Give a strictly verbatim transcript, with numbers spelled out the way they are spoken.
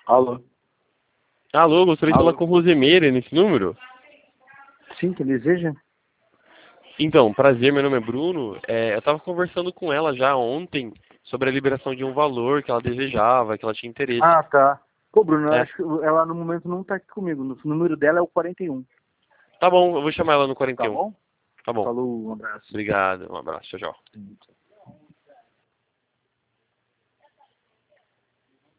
Alô? Alô, gostaria de Alô? falar com Rosemeira nesse número? Sim, que deseja? Então, prazer, meu nome é Bruno. É, eu estava conversando com ela já ontem sobre a liberação de um valor que ela desejava, que ela tinha interesse. Ah, tá. Pô, Bruno, eu É, acho que ela no momento não tá aqui comigo. O número dela é o quarenta e um. tá bom, eu vou chamar ela no quarenta Tá e um. bom? Tá bom. Falou, um abraço. Obrigado, um abraço, tchau, tchau.